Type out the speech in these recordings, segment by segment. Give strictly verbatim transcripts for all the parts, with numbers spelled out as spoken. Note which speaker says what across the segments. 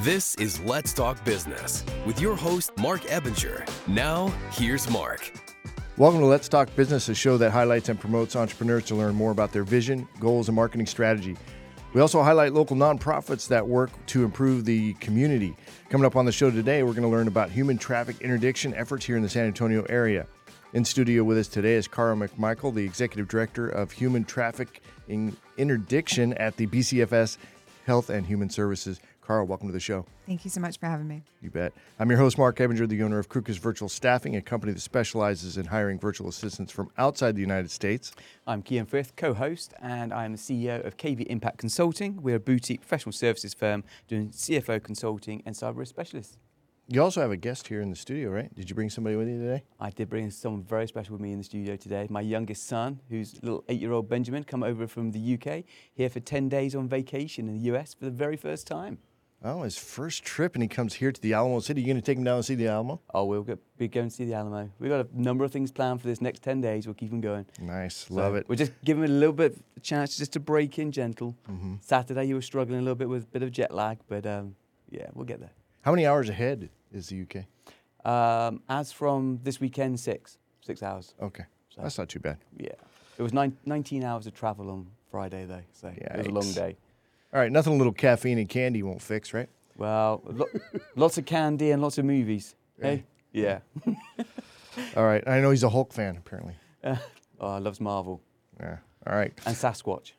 Speaker 1: This is Let's Talk Business with your host, Mark Ebinger. Now, here's Mark.
Speaker 2: Welcome to Let's Talk Business, a show that highlights and promotes entrepreneurs to learn more about their vision, goals, and marketing strategy. We also highlight local nonprofits that work to improve the community. Coming up on the show today, we're going to learn about human traffic interdiction efforts here in the San Antonio area. In studio with us today is Cara McMichael, the Executive Director of Human Traffic Interdiction at the B C F S Health and Human Services. Cara, welcome to the show.
Speaker 3: Thank you so much for having me.
Speaker 2: You bet. I'm your host, Mark Ebinger, the owner of Krukus Virtual Staffing, a company that specializes in hiring virtual assistants from outside the United States.
Speaker 4: I'm Kian Frith, co-host, and I'm the C E O of K V Impact Consulting. We're a boutique professional services firm doing C F O consulting and cyber risk specialists.
Speaker 2: You also have a guest here in the studio, right? Did you bring somebody with you today?
Speaker 4: I did bring someone very special with me in the studio today. My youngest son, who's little eight-year-old Benjamin, come over from the U K, here for ten days on vacation in the U S for the very first time.
Speaker 2: Oh, his first trip, and he comes here to the Alamo City. You going to take him down and see the Alamo?
Speaker 4: Oh, we'll go, be going to see the Alamo. We've got a number of things planned for this next ten days. We'll keep them going.
Speaker 2: Nice.
Speaker 4: So
Speaker 2: Love it.
Speaker 4: We'll just give him a little bit of a chance just to break in gentle.
Speaker 2: Mm-hmm.
Speaker 4: Saturday, you were struggling a little bit with a bit of jet lag, but um, yeah, we'll get there.
Speaker 2: How many hours ahead is the U K?
Speaker 4: Um, as from this weekend, six. Six hours.
Speaker 2: Okay.
Speaker 4: So,
Speaker 2: That's not too bad.
Speaker 4: Yeah. It was nine, nineteen hours of travel on Friday, though, so
Speaker 2: Yikes.
Speaker 4: it was a long day.
Speaker 2: All right, nothing a little caffeine and candy won't fix, right?
Speaker 4: Well, lo- lots of candy and lots of movies. Hey? Yeah.
Speaker 2: All right. I know he's a Hulk fan, apparently.
Speaker 4: Uh, oh, loves Marvel.
Speaker 2: Yeah. All right.
Speaker 4: And Sasquatch.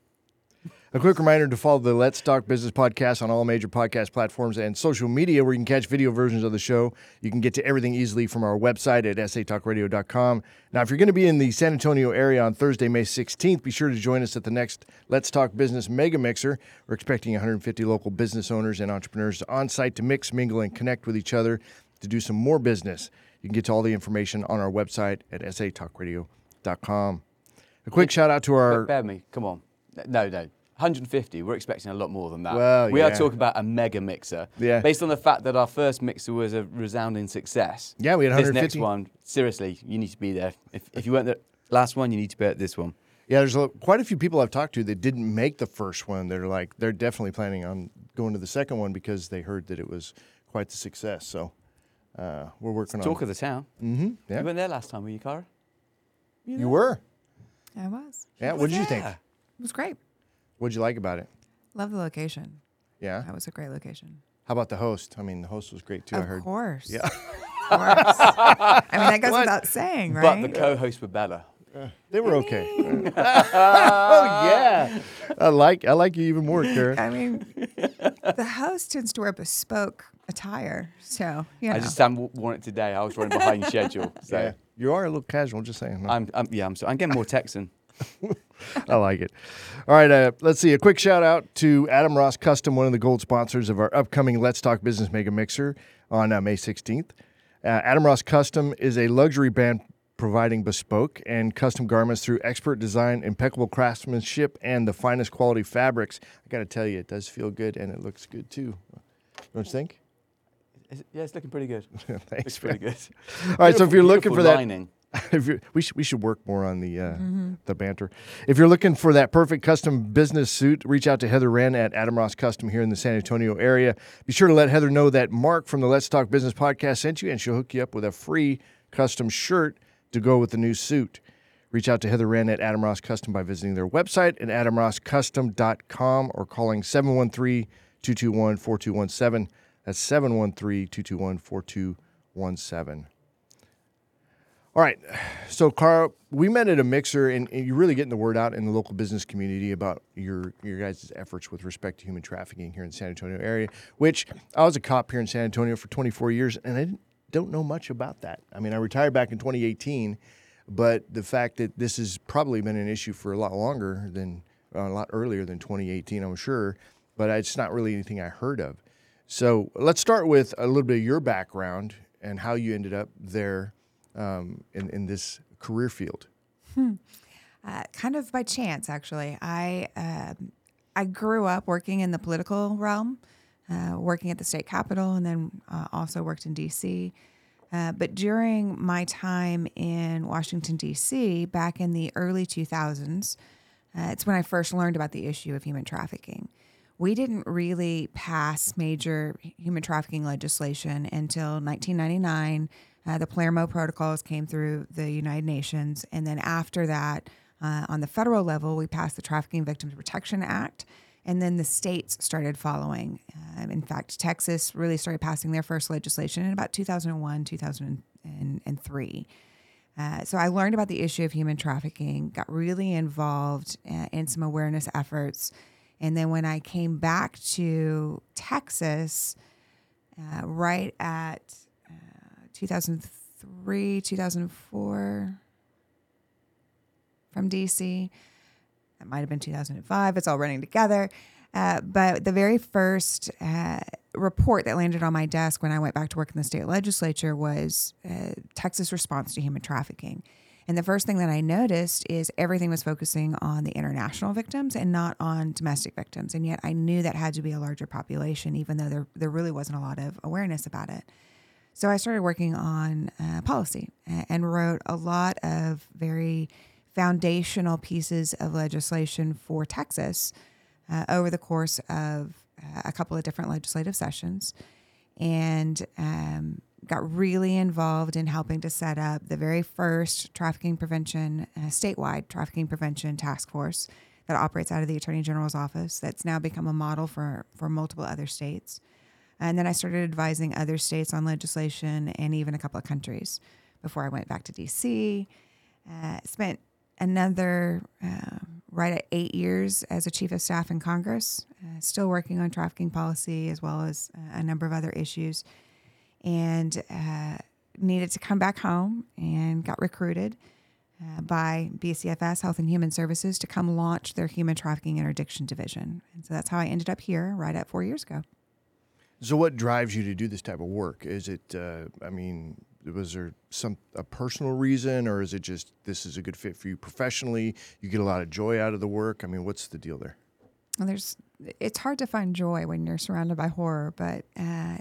Speaker 2: A quick reminder to follow the Let's Talk Business podcast on all major podcast platforms and social media where you can catch video versions of the show. You can get to everything easily from our website at s a talk radio dot com. Now, if you're going to be in the San Antonio area on Thursday, May sixteenth, be sure to join us at the next Let's Talk Business Mega Mixer. We're expecting one hundred fifty local business owners and entrepreneurs on site to mix, mingle, and connect with each other to do some more business. You can get to all the information on our website at s a talk radio dot com. A quick shout out to our...
Speaker 4: Wait, bear me. Come on. No, no. one hundred fifty, we're expecting a lot more than that.
Speaker 2: Well,
Speaker 4: we
Speaker 2: yeah.
Speaker 4: are talking about a mega mixer.
Speaker 2: Yeah.
Speaker 4: Based on the fact that our first mixer was a resounding success.
Speaker 2: Yeah, we had one hundred fifty.
Speaker 4: This next one, seriously, you need to be there. If, if you weren't the last one, you need to be at this one.
Speaker 2: Yeah, there's a, quite a few people I've talked to that didn't make the first one. They're like, they're definitely planning on going to the second one because they heard that it was quite the success. So uh, we're working
Speaker 4: Talk
Speaker 2: on
Speaker 4: Talk of the town.
Speaker 2: Mm-hmm. Yeah.
Speaker 4: You weren't there last time, were you, Cara?
Speaker 2: You, you were?
Speaker 3: I was.
Speaker 2: Yeah, what did you think?
Speaker 3: It was great.
Speaker 2: What did you like about it?
Speaker 3: Love the location.
Speaker 2: Yeah?
Speaker 3: That was a great location.
Speaker 2: How about the host? I mean, the host was great too,
Speaker 3: of
Speaker 2: I heard.
Speaker 3: Course.
Speaker 2: Yeah.
Speaker 3: Of course. I mean, that goes
Speaker 2: What?
Speaker 3: without saying, right?
Speaker 4: But the co-hosts were better.
Speaker 2: Uh, they were
Speaker 3: I
Speaker 2: okay.
Speaker 3: mean-
Speaker 2: oh, yeah. I like I like you even more, Karen.
Speaker 3: I mean, the host tends to wear bespoke attire, so, you know.
Speaker 4: I just haven't worn it today. I was running behind schedule. So
Speaker 2: Yeah. You are a little casual, just saying. No?
Speaker 4: I'm, I'm, yeah, I'm, so, I'm getting more Texan.
Speaker 2: I like it. All right, uh, let's see. A quick shout out to Adam Ross Custom, one of the gold sponsors of our upcoming Let's Talk Business Mega Mixer on uh, May sixteenth. Uh, Adam Ross Custom is a luxury brand providing bespoke and custom garments through expert design, impeccable craftsmanship, and the finest quality fabrics. I got to tell you, it does feel good, and it looks good too. Don't you think?
Speaker 4: Is it- yeah, it's looking pretty good.
Speaker 2: Thanks.
Speaker 4: It's pretty good.
Speaker 2: All right, so if you're looking
Speaker 4: Beautiful
Speaker 2: for that,
Speaker 4: lining.
Speaker 2: if you're, we should we should work more on the uh, the banter. If you're looking for that perfect custom business suit, reach out to Heather Wren at Adam Ross Custom here in the San Antonio area. Be sure to let Heather know that Mark from the Let's Talk Business podcast sent you, and she'll hook you up with a free custom shirt to go with the new suit. Reach out to Heather Wren at Adam Ross Custom by visiting their website at adam ross custom dot com or calling seven one three, two two one, four two one seven. That's seven one three, two two one, four two one seven. All right. So, Cara, we met at a mixer, and, and you're really getting the word out in the local business community about your your guys' efforts with respect to human trafficking here in the San Antonio area, which I was a cop here in San Antonio for twenty-four years, and I didn't, don't know much about that. I mean, I retired back in twenty eighteen, but the fact that this has probably been an issue for a lot longer than, uh, a lot earlier than twenty eighteen, I'm sure, but it's not really anything I heard of. So let's start with a little bit of your background and how you ended up there um, in, in this career field.
Speaker 3: Hmm. Uh, kind of by chance, actually. I um, I grew up working in the political realm, uh, working at the state capitol, and then uh, also worked in D C. Uh, but during my time in Washington, D C, back in the early two thousands, uh, it's when I first learned about the issue of human trafficking. we didn't really pass major human trafficking legislation until nineteen ninety-nine. Uh, the Palermo Protocols came through the United Nations. And then after that, uh, on the federal level, we passed the Trafficking Victims Protection Act. And then the states started following. Um, in fact, Texas really started passing their first legislation in about two thousand one, two thousand three. Uh, so I learned about the issue of human trafficking, got really involved uh, in some awareness efforts. And then when I came back to Texas, uh, right at uh, two thousand three, two thousand four, from D C, that might have been two thousand five. It's all running together. Uh, but the very first uh, report that landed on my desk when I went back to work in the state legislature was uh, Texas response to human trafficking. And the first thing that I noticed is everything was focusing on the international victims and not on domestic victims. And yet I knew that had to be a larger population, even though there, there really wasn't a lot of awareness about it. So I started working on uh, policy and wrote a lot of very foundational pieces of legislation for Texas uh, over the course of uh, a couple of different legislative sessions, and um, got really involved in helping to set up the very first trafficking prevention, uh, statewide trafficking prevention task force that operates out of the Attorney General's office. That's now become a model for, for multiple other states. And then I started advising other states on legislation and even a couple of countries before I went back to D C. Uh, spent another uh, right at eight years as a chief of staff in Congress, uh, still working on trafficking policy as well as uh, a number of other issues, and uh, needed to come back home and got recruited uh, by B C F S, Health and Human Services, to come launch their Human Trafficking Interdiction Division. And so that's how I ended up here right at four years ago.
Speaker 2: So what drives you to do this type of work? Is it, uh, I mean, was there some a personal reason, or is it just this is a good fit for you professionally? You get a lot of joy out of the work. I mean, what's the deal there?
Speaker 3: Well, there's, it's hard to find joy when you're surrounded by horror, but uh,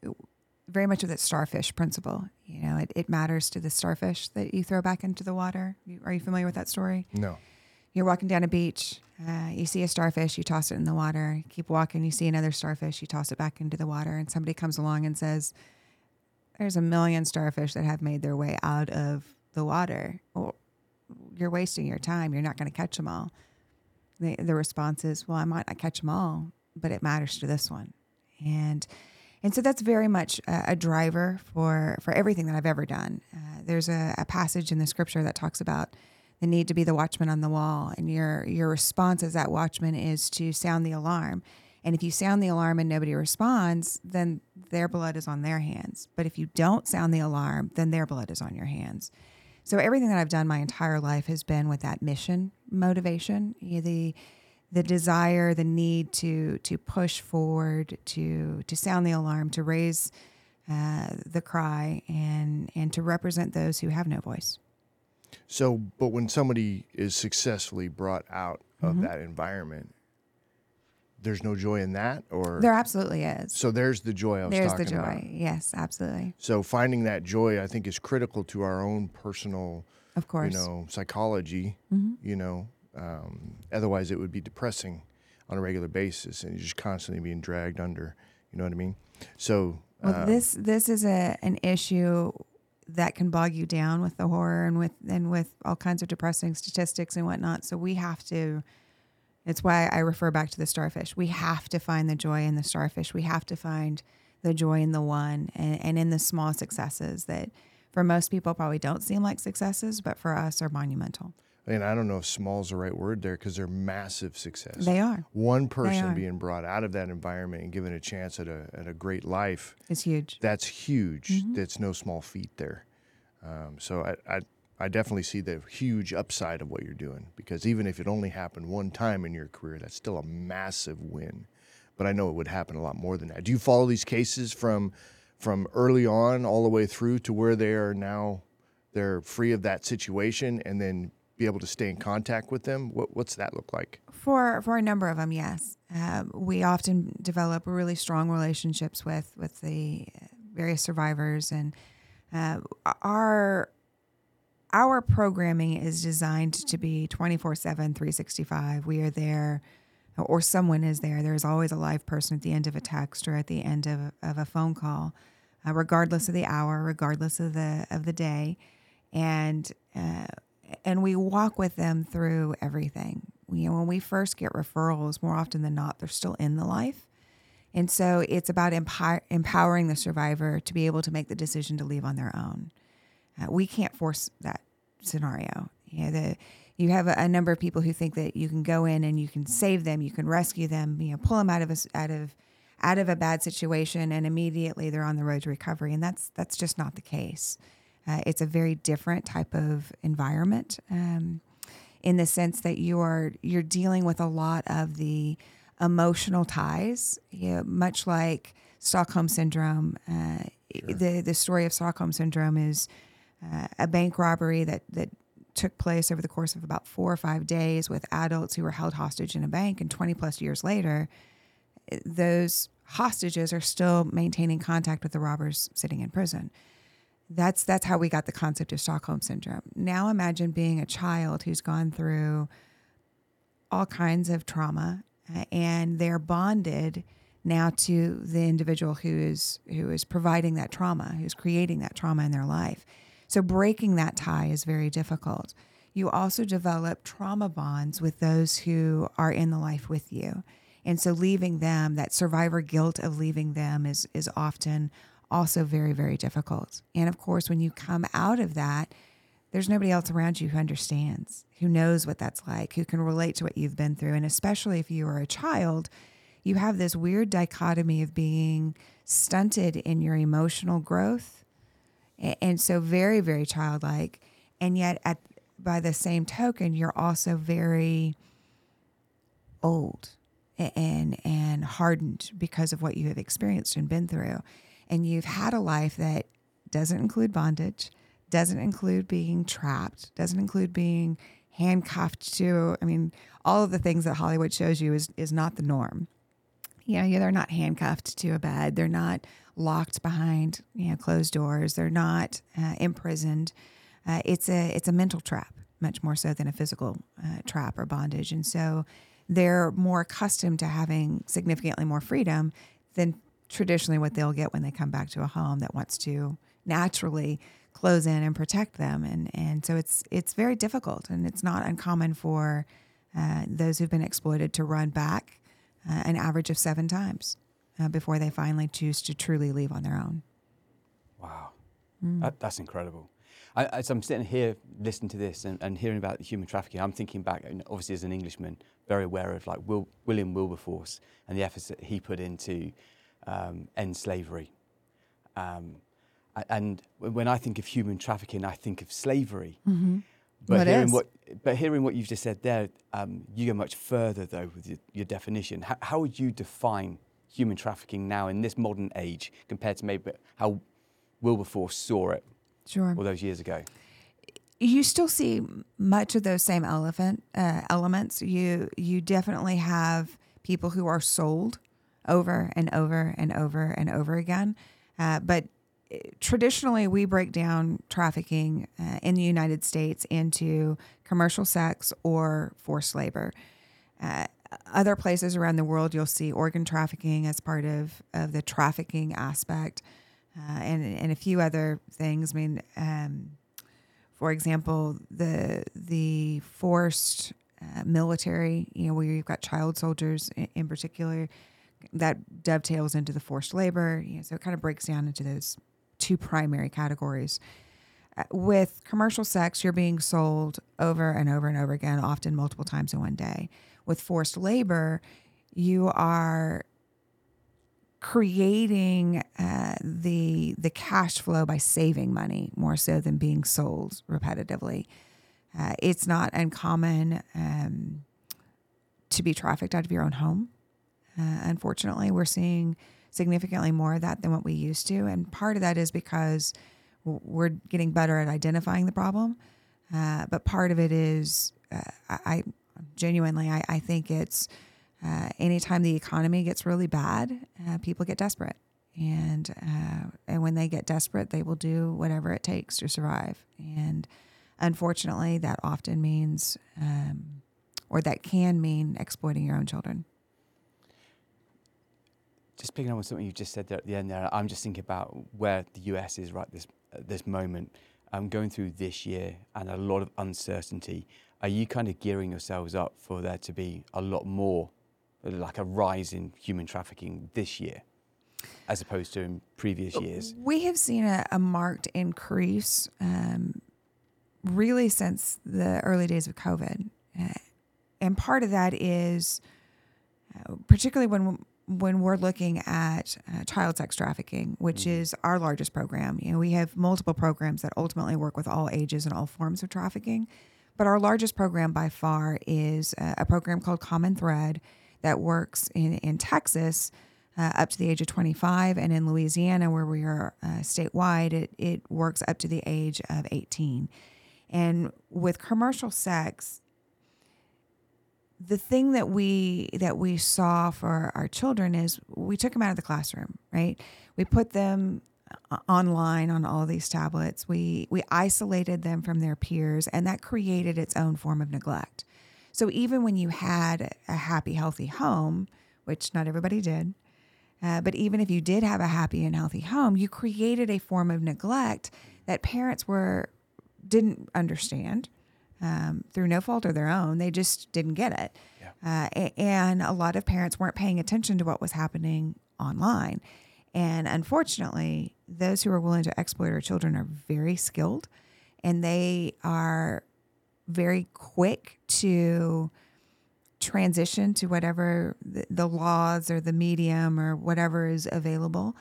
Speaker 3: very much of that starfish principle. You know, it, it matters to the starfish that you throw back into the water. You, are you familiar with that story?
Speaker 2: No.
Speaker 3: You're walking down a beach, uh, you see a starfish, you toss it in the water, keep walking, you see another starfish, you toss it back into the water, and somebody comes along and says, there's a million starfish that have made their way out of the water. Well, you're wasting your time. You're not going to catch them all. The, the response is, well, I might not catch them all, but it matters to this one. And and so that's very much a, a driver for, for everything that I've ever done. Uh, there's a, a passage in the scripture that talks about the need to be the watchman on the wall. And your your response as that watchman is to sound the alarm. And if you sound the alarm and nobody responds, then their blood is on their hands. But if you don't sound the alarm, then their blood is on your hands. So everything that I've done my entire life has been with that mission motivation, the the desire, the need to to push forward, to to sound the alarm, to raise uh, the cry, and and to represent those who have no voice.
Speaker 2: So, but when somebody is successfully brought out of
Speaker 3: Mm-hmm.
Speaker 2: that environment, there's no joy in that, or
Speaker 3: There absolutely is.
Speaker 2: so there's the joy I was
Speaker 3: There's the
Speaker 2: talking
Speaker 3: joy.
Speaker 2: about.
Speaker 3: Yes, absolutely.
Speaker 2: So finding that joy, I think, is critical to our own personal,
Speaker 3: Of course.
Speaker 2: you know, psychology.
Speaker 3: Mm-hmm.
Speaker 2: You know, um, otherwise it would be depressing on a regular basis, and you're just constantly being dragged under. You know what I mean? So,
Speaker 3: Well,
Speaker 2: uh,
Speaker 3: this this is a an issue that can bog you down with the horror and with and with all kinds of depressing statistics and whatnot. So we have to. It's why I refer back to the starfish. We have to find the joy in the starfish. We have to find the joy in the one and, and in the small successes that, for most people, probably don't seem like successes, but for us are monumental.
Speaker 2: and I don't know if small is the right word there, because they're massive success.
Speaker 3: They are.
Speaker 2: One person
Speaker 3: are.
Speaker 2: being brought out of that environment and given a chance at a at a great life.
Speaker 3: It's huge.
Speaker 2: That's huge.
Speaker 3: Mm-hmm.
Speaker 2: That's no small feat there. Um, so I, I I definitely see the huge upside of what you're doing, because even if it only happened one time in your career, that's still a massive win. But I know it would happen a lot more than that. Do you follow these cases from from early on all the way through to where they are now, they're free of that situation, and then be able to stay in contact with them? What, what's that look like?
Speaker 3: For for a number of them, yes. Um, we often develop really strong relationships with with the various survivors, and uh, our our programming is designed to be twenty-four seven, three sixty-five. We are there or someone is there. There's always a live person at the end of a text or at the end of, of a phone call, uh, regardless of the hour, regardless of the of the day, and uh, and we walk with them through everything. You know, when we first get referrals, more often than not, they're still in the life, and so it's about empower, empowering the survivor to be able to make the decision to leave on their own. Uh, we can't force that scenario. You know, the You have a, a number of people who think that you can go in and you can save them, you can rescue them, you know, pull them out of a, out of out of a bad situation, and immediately they're on the road to recovery. And that's that's just not the case. Uh, it's a very different type of environment, um, in the sense that you are you're dealing with a lot of the emotional ties, you know, much like Stockholm syndrome. Uh, sure. The the story of Stockholm syndrome is uh, a bank robbery that that. took place over the course of about four or five days with adults who were held hostage in a bank. And twenty plus years later, those hostages are still maintaining contact with the robbers sitting in prison. That's that's how we got the concept of Stockholm syndrome. Now imagine being a child who's gone through all kinds of trauma, uh, and they're bonded now to the individual who is who is providing that trauma, who's creating that trauma in their life. So breaking that tie is very difficult. You also develop trauma bonds with those who are in the life with you. And so leaving them, that survivor guilt of leaving them is, is often also very, very difficult. And of course, when you come out of that, there's nobody else around you who understands, who knows what that's like, who can relate to what you've been through. And especially if you are a child, you have this weird dichotomy of being stunted in your emotional growth, and so very, very childlike. And yet, at by the same token, you're also very old and and hardened because of what you have experienced and been through. And you've had a life that doesn't include bondage, doesn't include being trapped, doesn't include being handcuffed to, I mean, all of the things that Hollywood shows you is, is not the norm. You know, they're not handcuffed to a bed. They're not locked behind, you know, closed doors. They're not uh, imprisoned. Uh, it's a it's a mental trap, much more so than a physical uh, trap or bondage. And so they're more accustomed to having significantly more freedom than traditionally what they'll get when they come back to a home that wants to naturally close in and protect them. And and so it's it's very difficult, and it's not uncommon for uh, those who've been exploited to run back uh, an average of seven times uh, before they finally choose to truly leave on their own.
Speaker 4: Wow, mm. that, that's incredible. I, as I'm sitting here listening to this and, and hearing about human trafficking, I'm thinking back, obviously as an Englishman, very aware of like Will, William Wilberforce and the efforts that he put into um, end slavery. Um, and when I think of human trafficking, I think of slavery.
Speaker 3: Mm-hmm.
Speaker 4: But
Speaker 3: well,
Speaker 4: hearing
Speaker 3: is.
Speaker 4: what, but hearing what you've just said there, um, you go much further though with your, your definition. How, how would you define human trafficking now in this modern age compared to maybe how Wilberforce saw it?
Speaker 3: Sure.
Speaker 4: All those years ago.
Speaker 3: You still see much of those same elephant uh, elements. You you definitely have people who are sold over and over and over and over again. Uh, but traditionally, we break down trafficking uh, in the United States into commercial sex or forced labor. Uh, other places around the world, you'll see organ trafficking as part of, of the trafficking aspect. Uh, and and a few other things. I mean, um, for example, the the forced uh, military, you know, where you've got child soldiers in, in particular, that dovetails into the forced labor. You know, so it kind of breaks down into those two primary categories. Uh, with commercial sex, you're being sold over and over and over again, often multiple times in one day. With forced labor, you are creating uh, the the cash flow by saving money more so than being sold repetitively. Uh, it's not uncommon um, to be trafficked out of your own home. Uh, unfortunately, we're seeing significantly more of that than what we used to, and part of that is because we're getting better at identifying the problem. Uh, but part of it is, uh, I, I genuinely, I, I think it's. Uh, anytime the economy gets really bad, uh, people get desperate, and uh, and when they get desperate, they will do whatever it takes to survive. And unfortunately, that often means um, or that can mean exploiting your own children.
Speaker 4: Just picking up on something you just said there at the end there, I'm just thinking about where the U S is right this at this moment. Um, going through this year and a lot of uncertainty. Are you kind of gearing yourselves up for there to be a lot more, like a rise in human trafficking this year, as opposed to in previous years?
Speaker 3: We have seen a, a marked increase, um, really since the early days of COVID, uh, and part of that is, uh, particularly when when we're looking at uh, child sex trafficking, which mm-hmm. is our largest program. You know, we have multiple programs that ultimately work with all ages and all forms of trafficking, but our largest program by far is a, a program called Common Thread that works in in Texas uh, up to the age of twenty-five, and in Louisiana, where we are uh, statewide, it it works up to the age of eighteen. And with commercial sex, the thing that we that we saw for our children is we took them out of the classroom, right? We put them online on all of these tablets. We we isolated them from their peers, and that created its own form of neglect. So even when you had a happy, healthy home, which not everybody did, uh, but even if you did have a happy and healthy home, you created a form of neglect that parents were didn't understand. Um, through no fault of their own, they just didn't get it. Yeah. Uh, and a lot of parents weren't paying attention to what was happening online. And unfortunately, those who are willing to exploit our children are very skilled, and they are very quick to transition to whatever the, the laws or the medium or whatever is available.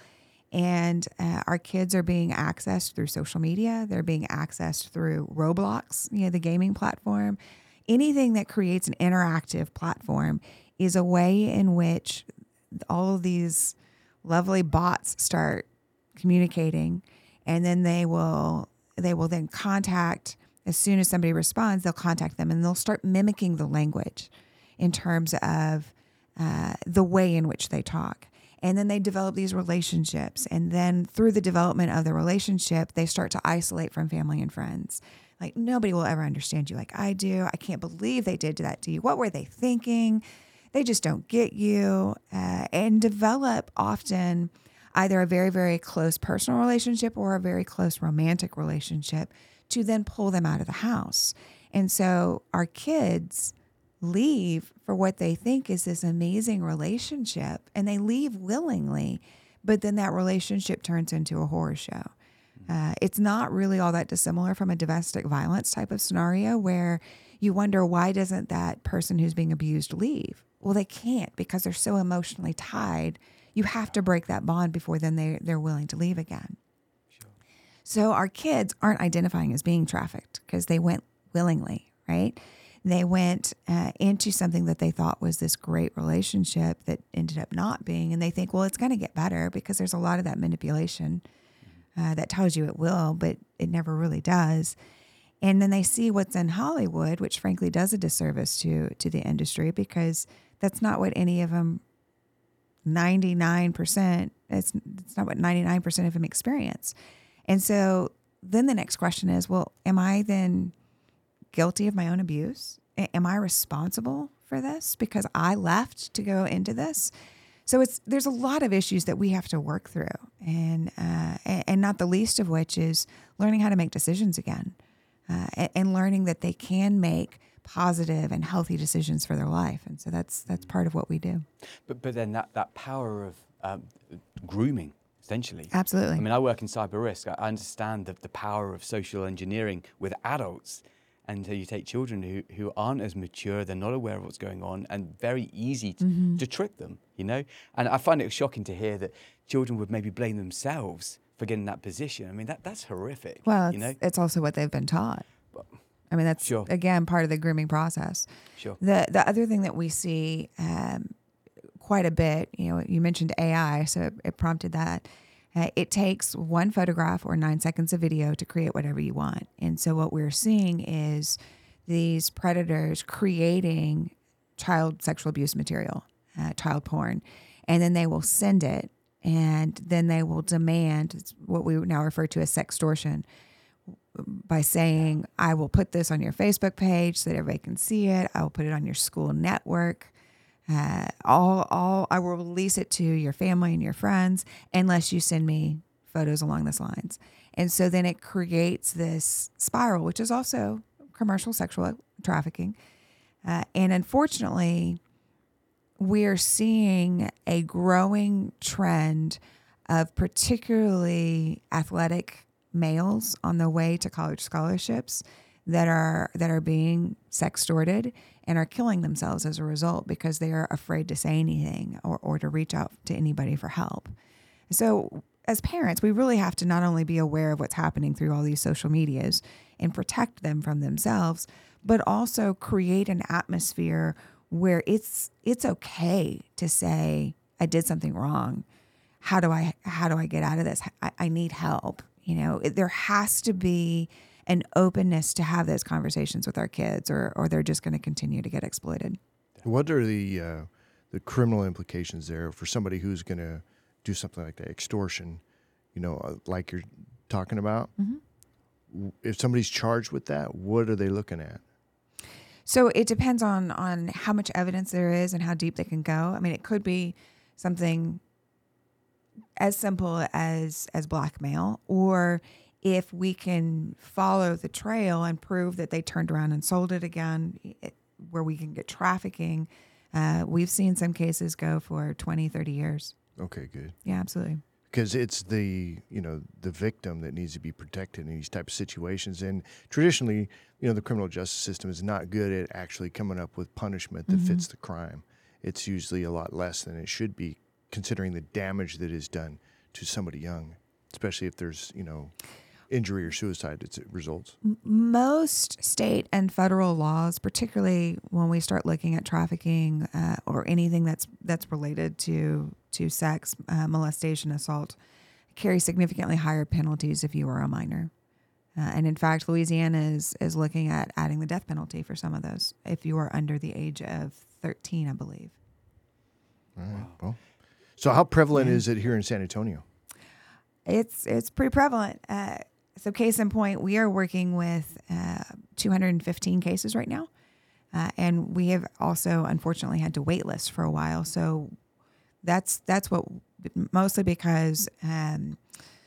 Speaker 3: And uh, our kids are being accessed through social media. They're being accessed through Roblox, you know, the gaming platform. Anything that creates an interactive platform is a way in which all of these lovely bots start communicating, and then they will they will then contact, as soon as somebody responds, they'll contact them, and they'll start mimicking the language in terms of uh, the way in which they talk. And then they develop these relationships. And then through the development of the relationship, they start to isolate from family and friends. Like, nobody will ever understand you like I do. I can't believe they did that to you. What were they thinking? They just don't get you. Uh, and develop often either a very, very close personal relationship or a very close romantic relationship to then pull them out of the house. And so our kids leave for what they think is this amazing relationship, and they leave willingly, but then that relationship turns into a horror show. Uh, it's not really all that dissimilar from a domestic violence type of scenario where you wonder, why doesn't that person who's being abused leave? Well, they can't, because they're so emotionally tied. You have to break that bond before then they, they're willing to leave again. Sure. So our kids aren't identifying as being trafficked because they went willingly, right? They went uh, into something that they thought was this great relationship that ended up not being. And they think, well, it's going to get better, because there's a lot of that manipulation uh, that tells you it will, but it never really does. And then they see what's in Hollywood, which frankly does a disservice to to the industry, because that's not what any of them, ninety-nine percent, it's, it's not what ninety-nine percent of them experience. And so then the next question is, well, am I then guilty of my own abuse? Am I responsible for this because I left to go into this? So it's there's a lot of issues that we have to work through, and uh, and not the least of which is learning how to make decisions again, uh, and, and learning that they can make positive and healthy decisions for their life. And so that's that's part of what we do. But
Speaker 4: but then that that power of um, grooming, essentially.
Speaker 3: Absolutely.
Speaker 4: I mean, I work in cyber risk. I understand the, the power of social engineering with adults. And so you take children who, who aren't as mature, they're not aware of what's going on, and very easy to, mm-hmm. to trick them, you know? And I find it shocking to hear that children would maybe blame themselves for getting in that position. I mean, that that's horrific.
Speaker 3: Well,
Speaker 4: you know?
Speaker 3: it's, it's also what they've been taught. Well, I mean, that's, sure. again, part of the grooming process.
Speaker 4: Sure.
Speaker 3: The, the other thing that we see um, quite a bit, you know, you mentioned A I, so it, it prompted that. Uh, it takes one photograph or nine seconds of video to create whatever you want. And so what we're seeing is these predators creating child sexual abuse material, uh, child porn, and then they will send it, and then they will demand what we now refer to as sextortion, by saying, I will put this on your Facebook page so that everybody can see it. I will put it on your school network. Uh, all, all, I will release it to your family and your friends unless you send me photos along those lines. And so then it creates this spiral, which is also commercial sexual trafficking. Uh, and unfortunately, we're seeing a growing trend of particularly athletic males on the way to college scholarships that are that are being sextorted and are killing themselves as a result because they are afraid to say anything or, or to reach out to anybody for help. So as parents, we really have to not only be aware of what's happening through all these social medias and protect them from themselves, but also create an atmosphere where it's it's okay to say, I did something wrong. How do I how do I get out of this? I, I need help. You know, it, there has to be an openness to have those conversations with our kids, or or they're just going to continue to get exploited.
Speaker 2: What are the uh, the criminal implications there for somebody who's going to do something like that, extortion? You know, uh, like you're talking about. Mm-hmm. If somebody's charged with that, what are they looking at?
Speaker 3: So it depends on on how much evidence there is and how deep they can go. I mean, it could be something as simple as as blackmail, or if we can follow the trail and prove that they turned around and sold it again, it, where we can get trafficking. Uh, we've seen some cases go for twenty, thirty years.
Speaker 2: Okay, good.
Speaker 3: Yeah, absolutely.
Speaker 2: Because it's the, you know, the victim that needs to be protected in these types of situations. And traditionally, you know, the criminal justice system is not good at actually coming up with punishment that mm-hmm. fits the crime. It's usually a lot less than it should be, considering the damage that is done to somebody young, especially if there's, you know, injury or suicide as it results.
Speaker 3: Most state and federal laws, particularly when we start looking at trafficking uh, or anything that's that's related to to sex, uh, molestation, assault, carry significantly higher penalties if you are a minor. Uh, and in fact, Louisiana is is looking at adding the death penalty for some of those if you are under the age of thirteen, I believe.
Speaker 2: All right. Well, so how prevalent yeah. is it here in San Antonio?
Speaker 3: It's it's pretty prevalent. Uh, so case in point, we are working with uh, two hundred fifteen cases right now. Uh, and we have also, unfortunately, had to wait list for a while. So that's that's what, mostly because um,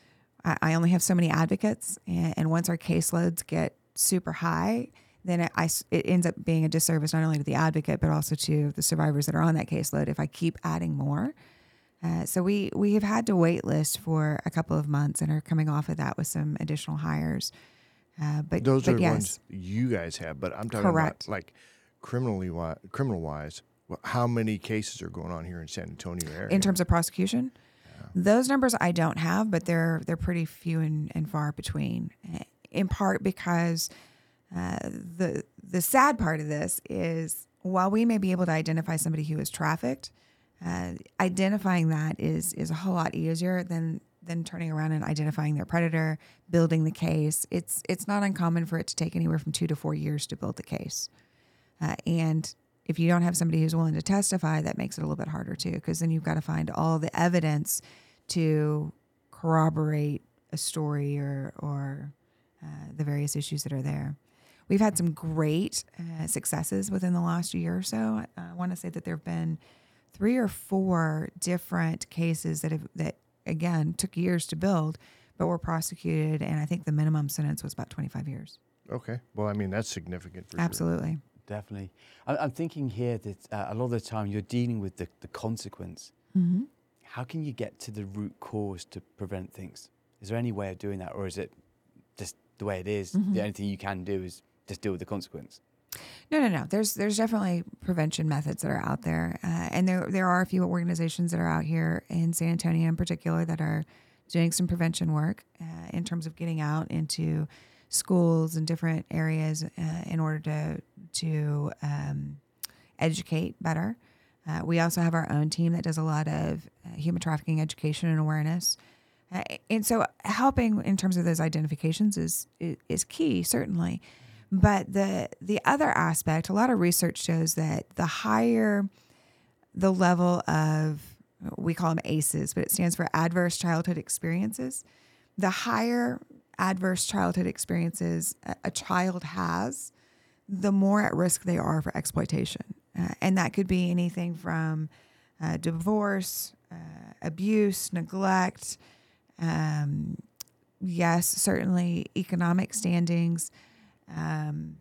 Speaker 3: I, I only have so many advocates. And, and once our caseloads get super high, then it, I, it ends up being a disservice not only to the advocate, but also to the survivors that are on that caseload if I keep adding more. Uh, so we, we have had to wait list for a couple of months and are coming off of that with some additional hires. Uh, but
Speaker 2: those
Speaker 3: but
Speaker 2: are
Speaker 3: yes.
Speaker 2: ones you guys have, but I'm talking
Speaker 3: Correct.
Speaker 2: about like criminally wise, criminal wise, how many cases are going on here in San Antonio area?
Speaker 3: In terms of prosecution, yeah. Those numbers I don't have, but they're they're pretty few and, and far between. In part because uh, the the sad part of this is while we may be able to identify somebody who is trafficked, uh, identifying that is is a whole lot easier than than turning around and identifying their predator, building the case. It's it's not uncommon for it to take anywhere from two to four years to build the case. Uh, and if you don't have somebody who's willing to testify, that makes it a little bit harder too, because then you've got to find all the evidence to corroborate a story or or uh, the various issues that are there. We've had some great uh, successes within the last year or so. Uh, I want to say that there have been three or four different cases that have that again took years to build, but were prosecuted, and I think the minimum sentence was about twenty-five years.
Speaker 2: Okay, well, I mean that's significant for
Speaker 3: Absolutely.
Speaker 2: Sure.
Speaker 4: Definitely. I'm thinking here that uh, a lot of the time you're dealing with the, the consequence.
Speaker 3: Mm-hmm.
Speaker 4: How can you get to the root cause to prevent things? Is there any way of doing that, or is it just the way it is? Mm-hmm. The only thing you can do is just deal with the consequence?
Speaker 3: No, no, no. There's there's definitely prevention methods that are out there, uh, and there there are a few organizations that are out here in San Antonio in particular that are doing some prevention work uh, in terms of getting out into schools and different areas uh, in order to to um, educate better. Uh, we also have our own team that does a lot of uh, human trafficking education and awareness. Uh, and so helping in terms of those identifications is, is is key, certainly. But the the other aspect, a lot of research shows that the higher the level of, we call them A C Es, but it stands for Adverse Childhood Experiences, the higher adverse childhood experiences a, a child has, the more at risk they are for exploitation. Uh, and that could be anything from uh, divorce, uh, abuse, neglect, um, yes, certainly economic standings, um,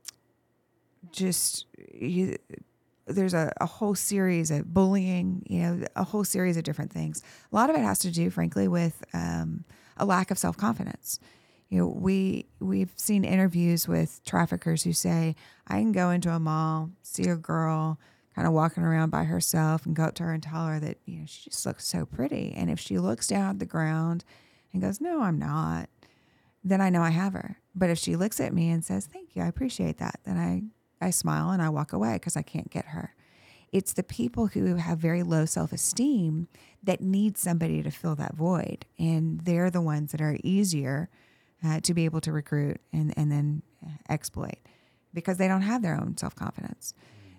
Speaker 3: just you, there's a, a whole series of bullying, you know, a whole series of different things. A lot of it has to do, frankly, with um, a lack of self-confidence. You know, we, we've seen interviews with traffickers who say, I can go into a mall, see a girl kind of walking around by herself and go up to her and tell her that, you know, she just looks so pretty. And if she looks down at the ground and goes, no, I'm not, then I know I have her. But if she looks at me and says, thank you, I appreciate that, then I I smile and I walk away because I can't get her. It's the people who have very low self-esteem that need somebody to fill that void. And they're the ones that are easier uh, to be able to recruit and, and then exploit because they don't have their own self-confidence.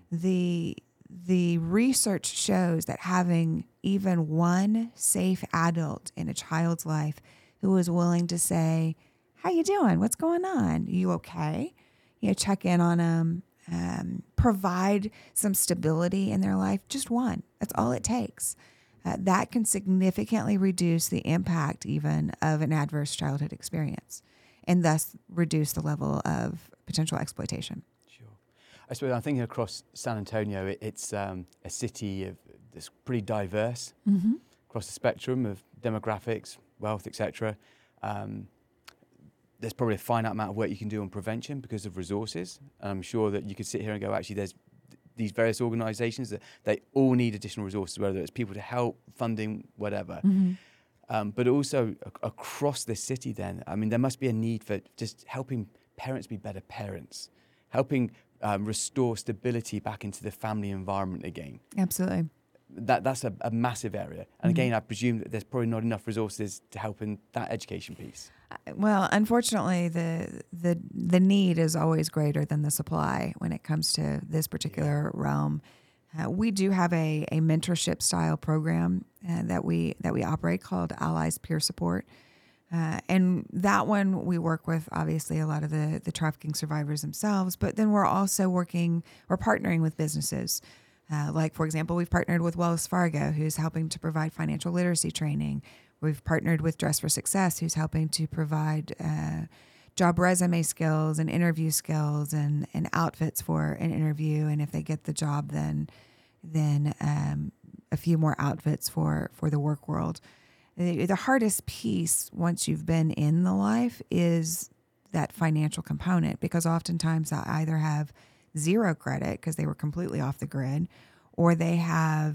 Speaker 3: The, the research shows that having even one safe adult in a child's life who is willing to say, how you doing? What's going on? You okay? You know, check in on them. Um, provide some stability in their life, just one. That's all it takes. Uh, that can significantly reduce the impact even of an adverse childhood experience and thus reduce the level of potential exploitation.
Speaker 4: Sure. I suppose I'm thinking across San Antonio, it, it's um, a city of, that's pretty diverse
Speaker 3: Mm-hmm.
Speaker 4: across the spectrum of demographics, wealth, et cetera. Um, there's probably a finite amount of work you can do on prevention because of resources. And I'm sure that you could sit here and go, actually, there's these various organizations that they all need additional resources, whether it's people to help, funding, whatever.
Speaker 3: Mm-hmm.
Speaker 4: Um, but also ac- across the city then, I mean, there must be a need for just helping parents be better parents, helping um, restore stability back into the family environment again.
Speaker 3: Absolutely.
Speaker 4: That That's a, a massive area. And
Speaker 3: Mm-hmm.
Speaker 4: again, I presume that there's probably not enough resources to help in that education piece.
Speaker 3: Well, unfortunately, the the the need is always greater than the supply when it comes to this particular realm. Uh, we do have a, a mentorship style program uh, that we that we operate called Allies Peer Support, uh, and that one we work with obviously a lot of the the trafficking survivors themselves, but then we're also working we're partnering with businesses. Uh, like, for example, we've partnered with Wells Fargo, who's helping to provide financial literacy training. We've partnered with Dress for Success, who's helping to provide uh, job resume skills and interview skills and, and outfits for an interview. And if they get the job, then then um, a few more outfits for, for the work world. The, the hardest piece once you've been in the life is that financial component, because oftentimes I either have zero credit because they were completely off the grid, or they have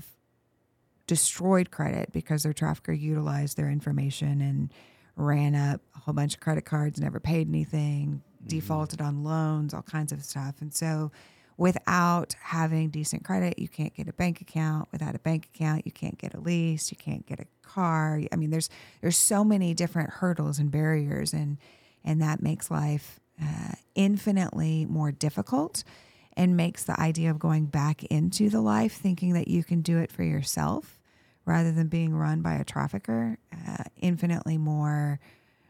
Speaker 3: destroyed credit because their trafficker utilized their information and ran up a whole bunch of credit cards, never paid anything, mm-hmm. defaulted on loans, all kinds of stuff. And so without having decent credit, you can't get a bank account. Without a bank account, you can't get a lease, you can't get a car. I mean, there's there's so many different hurdles and barriers, and and that makes life uh, infinitely more difficult and makes the idea of going back into the life thinking that you can do it for yourself rather than being run by a trafficker, uh, infinitely more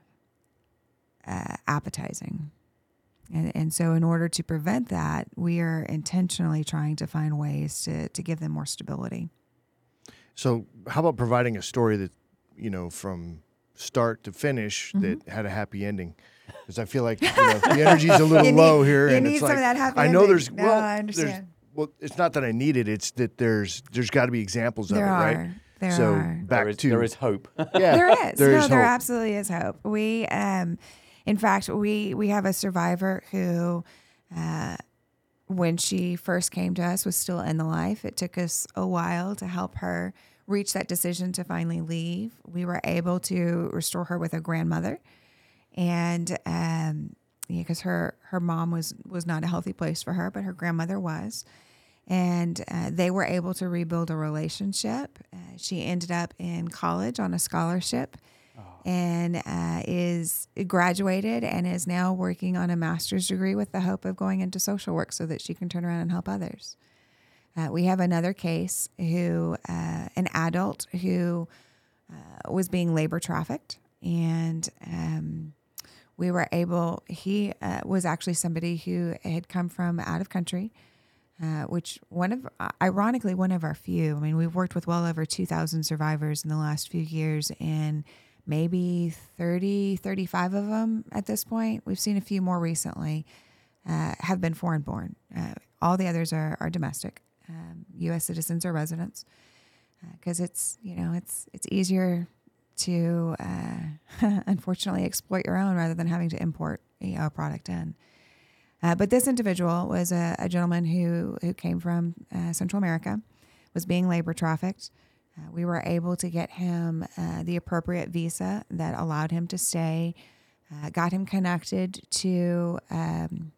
Speaker 3: uh, appetizing. And, and so in order to prevent that, we are intentionally trying to find ways to, to give them more stability.
Speaker 2: So how about providing a story that, you know, from start to finish
Speaker 3: Mm-hmm.
Speaker 2: that had a happy ending? Because I feel like, you know, the energy's a little
Speaker 3: You need-
Speaker 2: low here.
Speaker 3: you
Speaker 2: and
Speaker 3: need
Speaker 2: it's
Speaker 3: some
Speaker 2: like,
Speaker 3: of that happy
Speaker 2: I know
Speaker 3: ending.
Speaker 2: there's,
Speaker 3: No,
Speaker 2: well,
Speaker 3: I
Speaker 2: there's,
Speaker 3: understand.
Speaker 2: well, it's not that I need it. It's that there's, there's got to be examples of
Speaker 3: There
Speaker 2: it,
Speaker 3: are.
Speaker 2: right?
Speaker 3: There
Speaker 2: so
Speaker 3: are.
Speaker 2: back
Speaker 4: There is,
Speaker 2: to,
Speaker 4: there is hope.
Speaker 2: yeah,
Speaker 3: There is.
Speaker 2: there
Speaker 3: no,
Speaker 2: is
Speaker 3: there
Speaker 2: hope.
Speaker 3: absolutely is hope. We, um, in fact, we, we have a survivor who, uh, when she first came to us, was still in the life. It took us a while to help her reach that decision to finally leave. We were able to restore her with a grandmother, and um, because her her mom was was not a healthy place for her, but her grandmother was. And uh, they were able to rebuild a relationship. Uh, she ended up in college on a scholarship, oh. and uh, is graduated and is now working on a master's degree with the hope of going into social work so that she can turn around and help others. Uh, we have another case who, uh, an adult who uh, was being labor trafficked, and um, we were able, he uh, was actually somebody who had come from out of country, uh, which one of, ironically, one of our few. I mean, we've worked with well over two thousand survivors in the last few years, and maybe thirty, thirty-five of them at this point, we've seen a few more recently, uh, have been foreign born. Uh, all the others are, are domestic, um, U S citizens or residents, because uh, it's, you know, it's, it's easier to uh, unfortunately exploit your own rather than having to import you know, a product in. Uh, but this individual was a, a gentleman who, who came from uh, Central America, was being labor trafficked. Uh, we were able to get him uh, the appropriate visa that allowed him to stay, uh, got him connected to, um,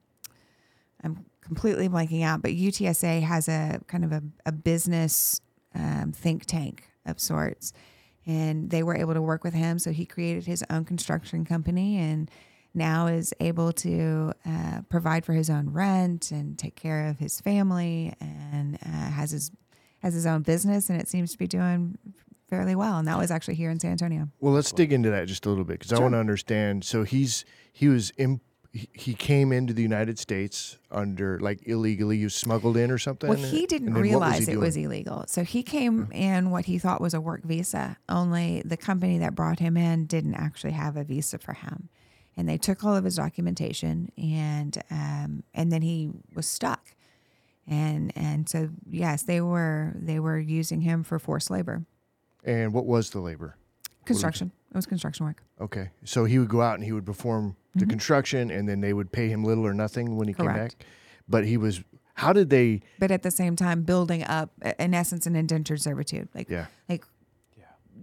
Speaker 3: I'm completely blanking out, but U T S A has a kind of a, a business um, think tank of sorts. And they were able to work with him. So he created his own construction company and now is able to uh, provide for his own rent and take care of his family and uh, has his has his own business. And it seems to be doing fairly well. And that was actually here in San Antonio.
Speaker 2: Well, let's dig into that just a little bit because sure. I want to understand. So he's he was in, he came into the United States under like illegally. He was smuggled in or something.
Speaker 3: Well, he didn't realize was he it was illegal. So he came mm-hmm. in what he thought was a work visa. Only the company that brought him in didn't actually have a visa for him, and they took all of his documentation and um, and then he was stuck. And and so yes, they were they were using him for forced labor.
Speaker 2: And what was the labor?
Speaker 3: Construction. It was construction work.
Speaker 2: Okay. So he would go out and he would perform the mm-hmm. construction and then they would pay him little or nothing when he
Speaker 3: Correct.
Speaker 2: came back. But he was, how did they?
Speaker 3: But at the same time, building up, in essence, an indentured servitude. Like,
Speaker 2: yeah.
Speaker 3: like, yeah.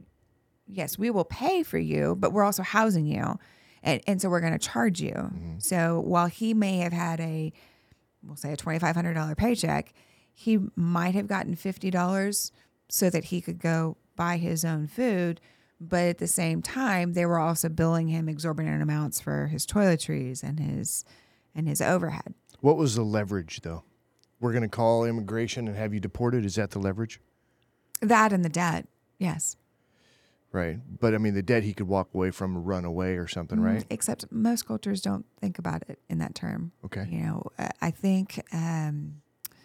Speaker 3: Yes, we will pay for you, but we're also housing you. And, and so we're going to charge you. Mm-hmm. So while he may have had a, we'll say a twenty-five hundred dollars paycheck, he might have gotten fifty dollars so that he could go buy his own food. But at the same time, they were also billing him exorbitant amounts for his toiletries and his and his overhead.
Speaker 2: What was the leverage, though? We're going to call immigration and have you deported? Is that the leverage?
Speaker 3: That and the debt, yes.
Speaker 2: Right. But, I mean, the debt he could walk away from, run away or something, right?
Speaker 3: Except most cultures don't think about it in that term.
Speaker 2: Okay.
Speaker 3: You know, I think... Um,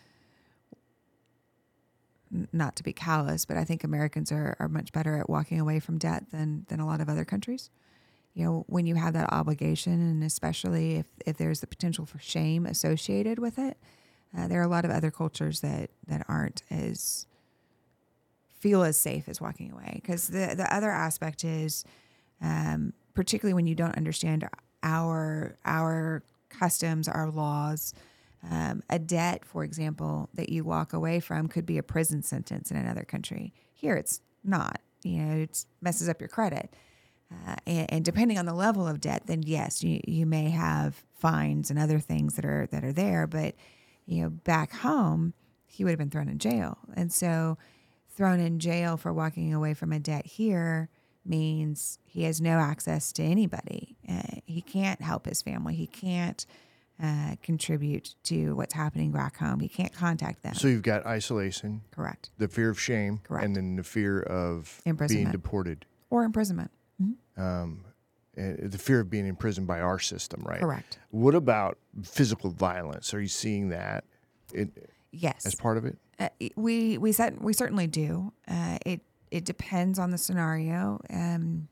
Speaker 3: not to be callous, but I think Americans are, are much better at walking away from debt than, than a lot of other countries. You know, when you have that obligation, and especially if, if there's the potential for shame associated with it, uh, there are a lot of other cultures that, that aren't as, feel as safe as walking away. Because the, the other aspect is, um, particularly when you don't understand our, our customs, our laws, Um, a debt, for example, that you walk away from could be a prison sentence in another country. Here, it's not. You know, it messes up your credit. Uh, and, and depending on the level of debt, then yes, you, you may have fines and other things that are that are there. But you know, back home, he would have been thrown in jail. And so, thrown in jail for walking away from a debt here means he has no access to anybody. Uh, he can't help his family. He can't. Uh, contribute to what's happening back home. He can't contact them.
Speaker 2: So you've got isolation.
Speaker 3: Correct.
Speaker 2: The fear of shame.
Speaker 3: Correct.
Speaker 2: And then the fear of being deported.
Speaker 3: Or imprisonment. Mm-hmm.
Speaker 2: Um, the fear of being imprisoned by our system, right?
Speaker 3: Correct.
Speaker 2: What about physical violence? Are you seeing that in,
Speaker 3: yes.
Speaker 2: as part of it?
Speaker 3: Uh, we we set, we certainly do. Uh, it it depends on the scenario. Um,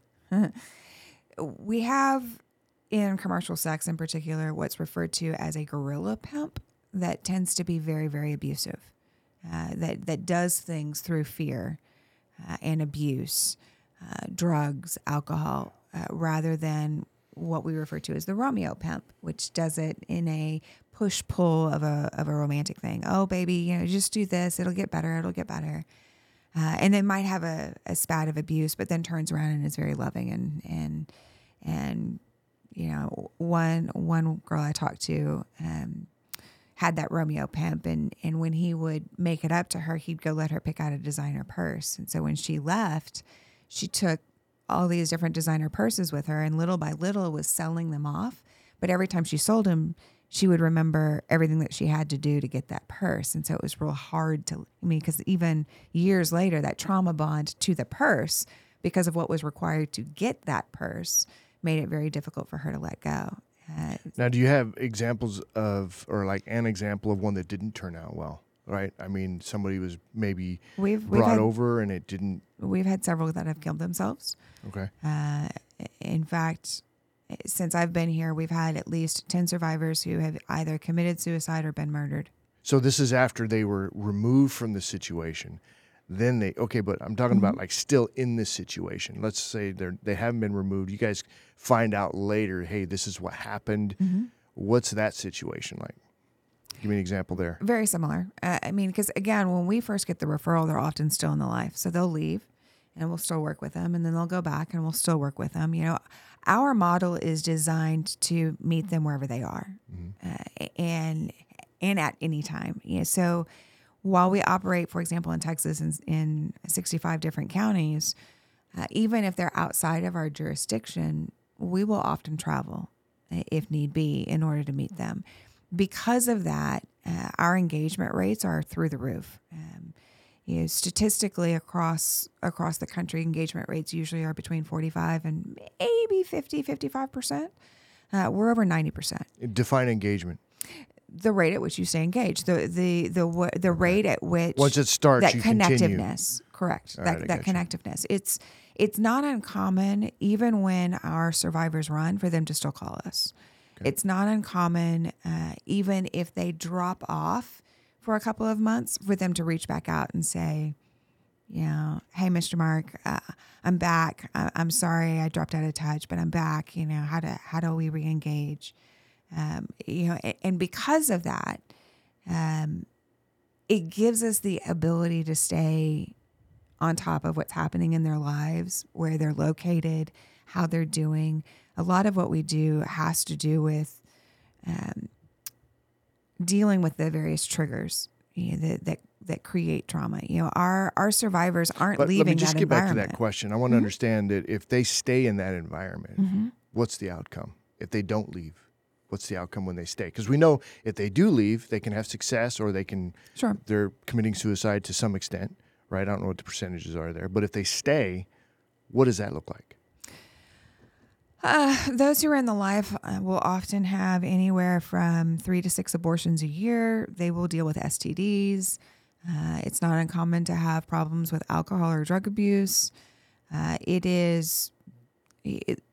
Speaker 3: we have... in commercial sex in particular, what's referred to as a gorilla pimp that tends to be very, very abusive, uh, that, that does things through fear uh, and abuse, uh, drugs, alcohol, uh, rather than what we refer to as the Romeo pimp, which does it in a push-pull of a of a romantic thing. Oh, baby, you know, just do this. It'll get better. It'll get better. Uh, and then might have a, a spat of abuse, but then turns around and is very loving and and and you know, one one girl I talked to um, had that Romeo pimp, and, and when he would make it up to her, he'd go let her pick out a designer purse. And so when she left, she took all these different designer purses with her, and little by little was selling them off. But every time she sold them, she would remember everything that she had to do to get that purse. And so it was real hard to, I mean, because even years later, that trauma bond to the purse, because of what was required to get that purse, made it very difficult for her to let go. Uh,
Speaker 2: Now, do you have examples of, or like an example of one that didn't turn out well? Right? I mean, somebody was maybe
Speaker 3: we've we've
Speaker 2: brought
Speaker 3: had,
Speaker 2: over and it didn't.
Speaker 3: we've had several that have killed themselves.
Speaker 2: Okay.
Speaker 3: Uh, in fact, since I've been here, we've had at least ten survivors who have either committed suicide or been murdered.
Speaker 2: So this is after they were removed from the situation. Then they, okay, but I'm talking
Speaker 3: Mm-hmm.
Speaker 2: about like still in this situation. Let's say they're, they haven't been removed. You guys find out later, hey, this is what happened.
Speaker 3: Mm-hmm.
Speaker 2: What's that situation like? Give me an example there.
Speaker 3: Very similar. Uh, I mean, because again, when we first get the referral, they're often still in the life. So they'll leave and we'll still work with them. And then they'll go back and we'll still work with them. You know, our model is designed to meet them wherever they are, mm-hmm. uh, and and at any time. You know, so while we operate, for example, in Texas in, in sixty-five different counties, uh, even if they're outside of our jurisdiction, we will often travel uh, if need be in order to meet them. Because of that, uh, our engagement rates are through the roof. Um, you know, statistically across across the country, engagement rates usually are between forty-five and maybe fifty, fifty-five percent. Uh, we're over ninety percent.
Speaker 2: Define engagement.
Speaker 3: The rate at which you stay engaged, the the the the rate at which
Speaker 2: once it starts,
Speaker 3: that
Speaker 2: you
Speaker 3: connectiveness,
Speaker 2: continue.
Speaker 3: Correct?
Speaker 2: All
Speaker 3: that
Speaker 2: right,
Speaker 3: that connectiveness. It's it's not uncommon, even when our survivors run, for them to still call us. Okay. It's not uncommon, uh, even if they drop off for a couple of months, for them to reach back out and say, you know, hey, Mister Mark, uh, I'm back. I- I'm sorry I dropped out of touch, but I'm back. You know, how do how do we reengage? Um, you know, and, and because of that, um, it gives us the ability to stay on top of what's happening in their lives, where they're located, how they're doing. A lot of what we do has to do with um, dealing with the various triggers, you know, that, that that create trauma. You know, our our survivors aren't
Speaker 2: but
Speaker 3: leaving
Speaker 2: let me just
Speaker 3: that
Speaker 2: get
Speaker 3: environment.
Speaker 2: back to that question. I want to
Speaker 3: Mm-hmm.
Speaker 2: understand that if they stay in that environment,
Speaker 3: Mm-hmm.
Speaker 2: what's the outcome? If they don't leave, what's the outcome when they stay? Because we know if they do leave, they can have success, or they can
Speaker 3: Sure.
Speaker 2: they're committing suicide to some extent, right? I don't know what the percentages are there, but if they stay, what does that look like?
Speaker 3: Uh, those who are in the life uh, will often have anywhere from three to six abortions a year. They will deal with S T Ds. Uh, it's not uncommon to have problems with alcohol or drug abuse. Uh, it is it,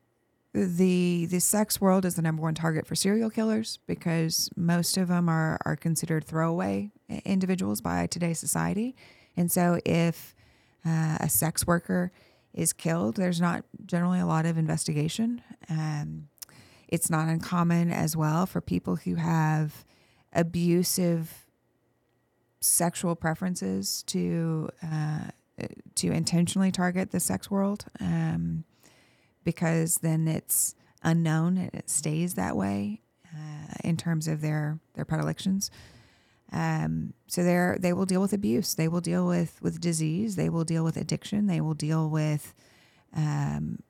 Speaker 3: the the sex world is the number one target for serial killers, because most of them are are considered throwaway individuals by today's society. And so if uh, a sex worker is killed, there's not generally a lot of investigation. Um, it's not uncommon as well for people who have abusive sexual preferences to uh, to intentionally target the sex world, um, because then it's unknown and it stays that way uh, in terms of their their predilections. Um, so they're, they will deal with abuse. They will deal with, with disease. They will deal with addiction. They will deal with, um,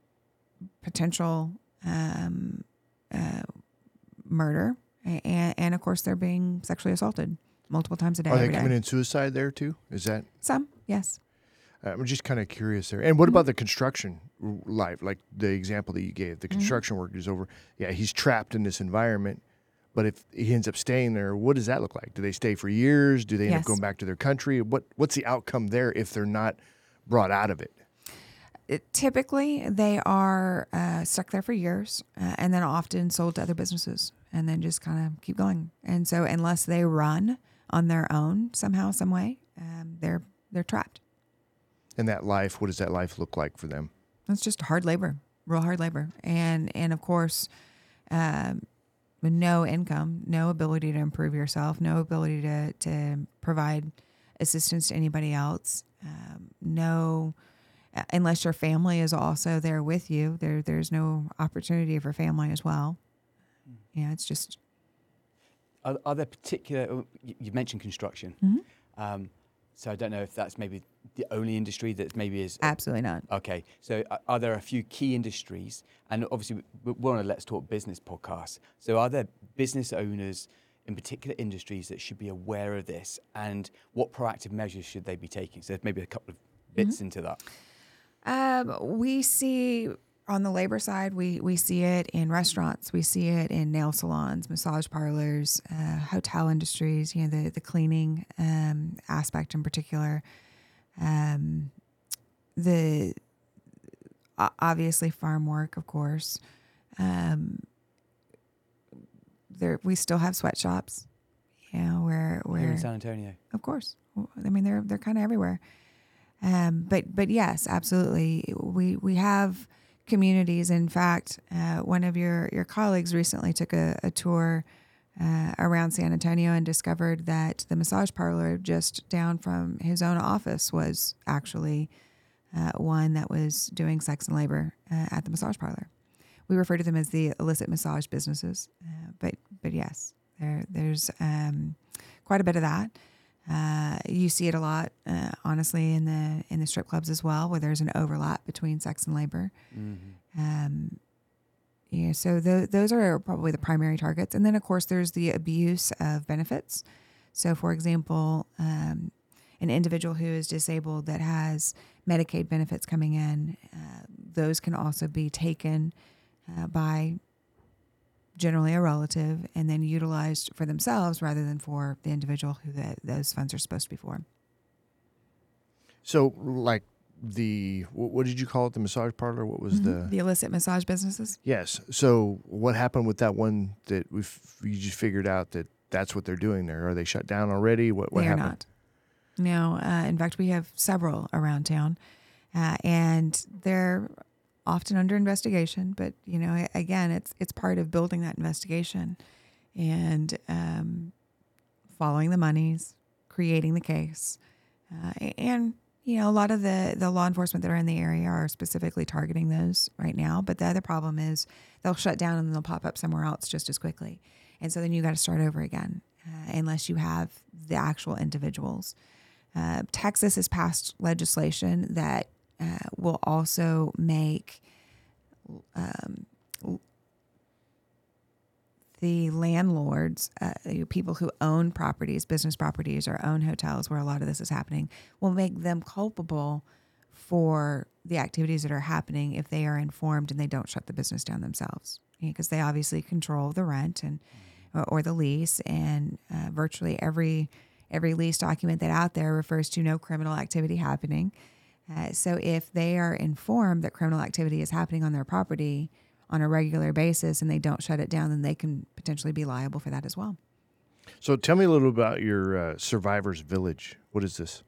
Speaker 3: potential, um, uh, murder. And, and of course they're being sexually assaulted multiple times a day.
Speaker 2: Are they
Speaker 3: every day.
Speaker 2: committing suicide there too? Is that?
Speaker 3: Some, yes.
Speaker 2: I'm just kind of curious there. And what about the construction life? Like the example that you gave, the construction worker is over. Yeah, he's trapped in this environment. But if he ends up staying there, what does that look like? Do they stay for years? Do they end
Speaker 3: Yes.
Speaker 2: up going back to their country? What What's the outcome there if they're not brought out of it?
Speaker 3: It, typically, they are uh, stuck there for years, uh, and then often sold to other businesses, and then just kind of keep going. And so, unless they run on their own somehow, some way, um, they're they're trapped.
Speaker 2: And that life, what does that life look like for them?
Speaker 3: It's just hard labor, real hard labor, and and of course, um, with no income, no ability to improve yourself, no ability to to provide assistance to anybody else, um, no. Unless your family is also there with you, there there's no opportunity for family as well. Yeah, it's just.
Speaker 4: Are, are there particular? oh, You you mentioned construction,
Speaker 3: Mm-hmm.
Speaker 4: um, so I don't know if that's maybe the only industry that maybe is.
Speaker 3: Absolutely not.
Speaker 4: Okay, so are, are there a few key industries? And obviously, we- we're on a Let's Talk Business podcast. So are there business owners in particular industries that should be aware of this, and what proactive measures should they be taking? So maybe a couple of bits
Speaker 3: Mm-hmm.
Speaker 4: into that.
Speaker 3: Um, we see on the labor side, we, we see it in restaurants, we see it in nail salons, massage parlors, uh, hotel industries, you know, the, the cleaning um, aspect in particular. Um, the uh, obviously farm work, of course. Um, there, we still have sweatshops, you know, where, where,
Speaker 4: Here in San Antonio.
Speaker 3: of course. I mean, they're, they're kind of everywhere. Um, but, but yes, absolutely. We, we have communities. In fact, uh, one of your, your colleagues recently took a, a tour uh, around San Antonio and discovered that the massage parlor just down from his own office was actually uh, one that was doing sex and labor uh, at the massage parlor. We refer to them as the illicit massage businesses, uh, but but yes, there there's um, quite a bit of that. Uh, you see it a lot, uh, honestly, in the in the strip clubs as well, where there's an overlap between sex and labor. Mm-hmm. Um, yeah, so th- those are probably the primary targets, and then of course there's the abuse of benefits. So, for example, um, an individual who is disabled that has Medicaid benefits coming in, uh, those can also be taken uh, by generally a relative and then utilized for themselves rather than for the individual who the, those funds are supposed to be for.
Speaker 2: So, like the what, what did you call it? The massage parlor? What was
Speaker 3: Mm-hmm.
Speaker 2: the
Speaker 3: The illicit massage businesses?
Speaker 2: Yes. So, what happened with that one that we you just figured out that that's what they're doing there? Are they shut down already? What what
Speaker 3: they
Speaker 2: happened?
Speaker 3: are not. No. Uh, in fact, we have several around town, uh, and they're often under investigation. But you know, again, it's it's part of building that investigation and um, following the monies, creating the case, uh, and you know, a lot of the the law enforcement that are in the area are specifically targeting those right now. But the other problem is they'll shut down and they'll pop up somewhere else just as quickly, and so then you got to start over again uh, unless you have the actual individuals. Uh, Texas has passed legislation that uh, will also make um, the landlords, uh, people who own properties, business properties, or own hotels where a lot of this is happening, will make them culpable for the activities that are happening if they are informed and they don't shut the business down themselves, because they obviously control the rent and or, or the lease, and uh, virtually every every lease document that out there refers to no criminal activity happening. Uh, so if they are informed that criminal activity is happening on their property on a regular basis and they don't shut it down, then they can potentially be liable for that as well.
Speaker 2: So, tell me a little about your uh, Survivors Village. What is this?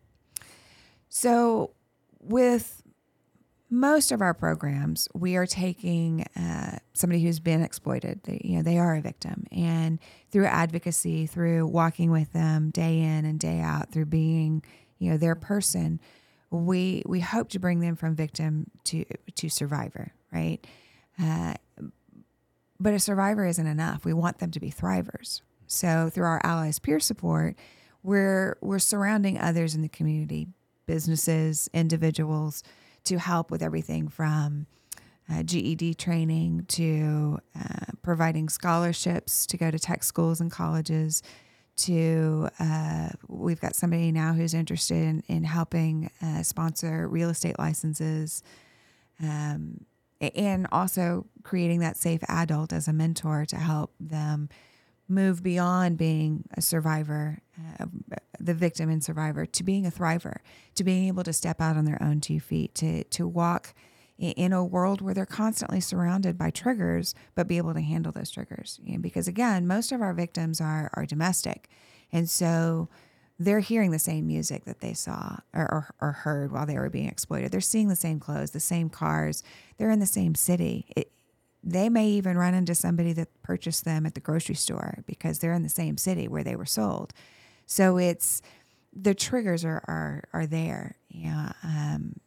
Speaker 3: So with most of our programs, we are taking uh, somebody who's been exploited. They, you know, they are a victim, and through advocacy, through walking with them day in and day out, through being, you know, their person, we we hope to bring them from victim to to survivor, right? Uh, but a survivor isn't enough. We want them to be thrivers. So through our allies peer support, we're we're surrounding others in the community, businesses, individuals, to help with everything from uh, G E D training to uh, providing scholarships to go to tech schools and colleges, to uh, we've got somebody now who's interested in, in helping uh, sponsor real estate licenses, um, and also creating that safe adult as a mentor to help them move beyond being a survivor, uh, the victim and survivor, to being a thriver, to being able to step out on their own two feet, to to walk in a world where they're constantly surrounded by triggers, but be able to handle those triggers. You know, because again, most of our victims are are domestic, and so they're hearing the same music that they saw or, or, or heard while they were being exploited. They're seeing the same clothes, the same cars. They're in the same city. It, They may even run into somebody that purchased them at the grocery store because they're in the same city where they were sold. So it's the triggers are are, are there, yeah. Um,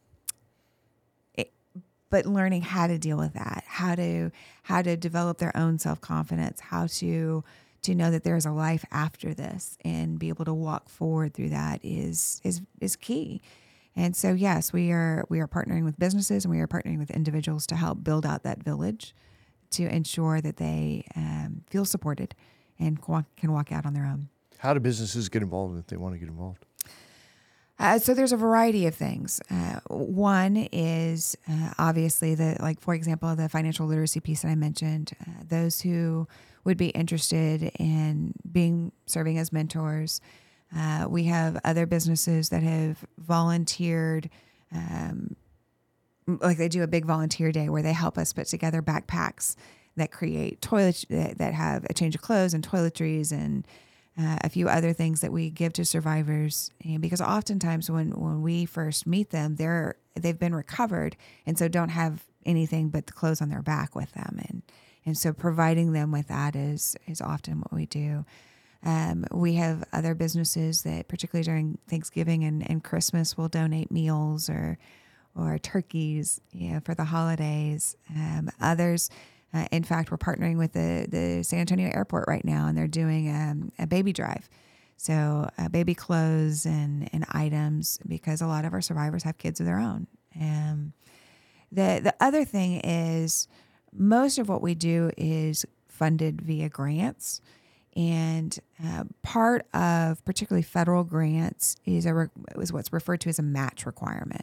Speaker 3: it, but learning how to deal with that, how to how to develop their own self confidence, how to to know that there's a life after this, and be able to walk forward through that is is is key. And so yes, we are we are partnering with businesses and we are partnering with individuals to help build out that village, to ensure that they um, feel supported and can walk out on their own.
Speaker 2: How do businesses get involved if they want to get involved?
Speaker 3: Uh, so there's a variety of things. Uh, one is uh, obviously the, like, for example, the financial literacy piece that I mentioned. Uh, those who would be interested in being serving as mentors. Uh, we have other businesses that have volunteered, um, like they do a big volunteer day where they help us put together backpacks that create toilet that, that have a change of clothes and toiletries and uh, a few other things that we give to survivors. And because oftentimes when, when we first meet them, they're they've been recovered and so don't have anything but the clothes on their back with them, and and so providing them with that is is often what we do. Um, we have other businesses that, particularly during Thanksgiving and, and Christmas, will donate meals or or turkeys, you know, for the holidays. Um, others, uh, in fact, we're partnering with the, the San Antonio airport right now, and they're doing um, a baby drive. So uh, baby clothes and, and items, because a lot of our survivors have kids of their own. Um, the, the other thing is most of what we do is funded via grants. And uh, part of particularly federal grants is a re- is what's referred to as a match requirement.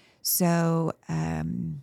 Speaker 3: So um,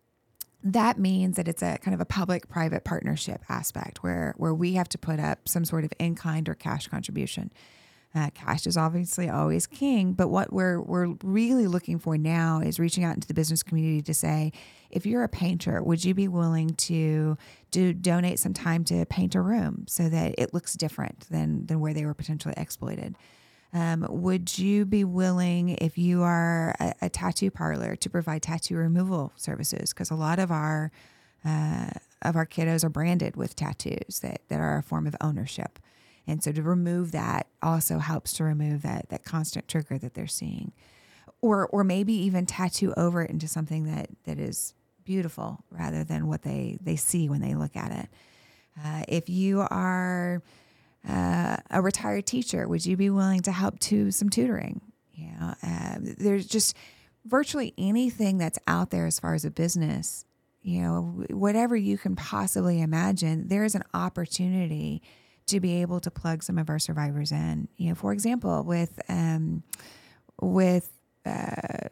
Speaker 3: that means that it's a kind of a public-private partnership aspect where where we have to put up some sort of in-kind or cash contribution. Uh, cash is obviously always king, but what we're we're really looking for now is reaching out into the business community to say, if you're a painter, would you be willing to do donate some time to paint a room so that it looks different than than where they were potentially exploited? Um, would you be willing, if you are a, a tattoo parlor, to provide tattoo removal services? Because a lot of our uh, of our kiddos are branded with tattoos that, that are a form of ownership. And so to remove that also helps to remove that that constant trigger that they're seeing. Or or maybe even tattoo over it into something that, that is beautiful rather than what they, they see when they look at it. Uh, if you are uh, a retired teacher, would you be willing to help to some tutoring? You know, uh, there's just virtually anything that's out there as far as a business, you know, whatever you can possibly imagine, there's an opportunity to be able to plug some of our survivors in. You know, for example, with um, with uh,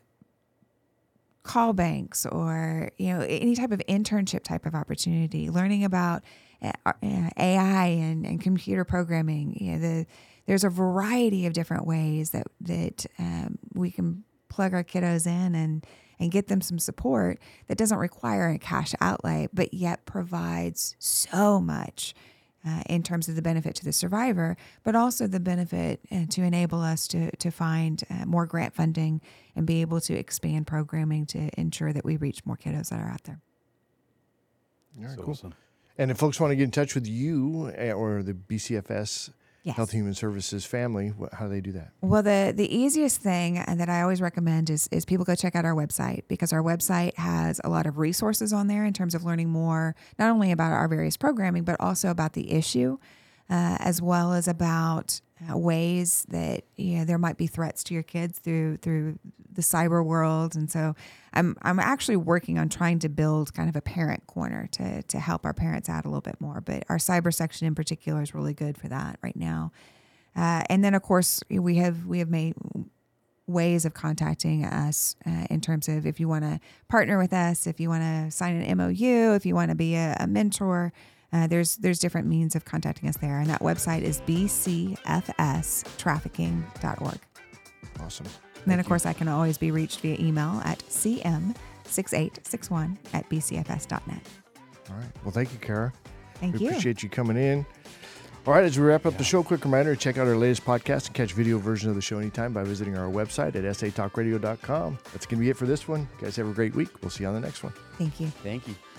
Speaker 3: call banks or, you know, any type of internship type of opportunity, learning about uh, A I and, and computer programming. You know, the there's a variety of different ways that that um, we can plug our kiddos in and and get them some support that doesn't require a cash outlay, but yet provides so much Uh, in terms of the benefit to the survivor, but also the benefit uh, to enable us to to find uh, more grant funding and be able to expand programming to ensure that we reach more kiddos that are out there.
Speaker 2: All right,
Speaker 4: That's
Speaker 2: cool.
Speaker 4: awesome.
Speaker 2: And if folks want to get in touch with you uh, or the B C F S
Speaker 3: Yes.
Speaker 2: Health and Human Services family, wh- how do they do that?
Speaker 3: Well, the the easiest thing that I always recommend is is people go check out our website, because our website has a lot of resources on there in terms of learning more, not only about our various programming, but also about the issue, uh, as well as about uh, ways that, you know, there might be threats to your kids through through the cyber world. And so I'm I'm actually working on trying to build kind of a parent corner to to help our parents out a little bit more. But our cyber section in particular is really good for that right now. Uh, and then, of course, we have we have made ways of contacting us uh, in terms of if you want to partner with us, if you want to sign an M O U, if you want to be a, a mentor. Uh, there's there's different means of contacting us there, and that website is b c f s trafficking dot org.
Speaker 2: Awesome.
Speaker 3: And then, of course, I can always be reached via email at c m six eight six one at b c f s dot net.
Speaker 2: All right. Well, thank you, Kara.
Speaker 3: Thank
Speaker 2: we
Speaker 3: you.
Speaker 2: appreciate you coming in. All right, as we wrap up the show, quick reminder to check out our latest podcast and catch video version of the show anytime by visiting our website at s a talk radio dot com. That's going to be it for this one. You guys have a great week. We'll see you on the next one.
Speaker 3: Thank you.
Speaker 4: Thank you.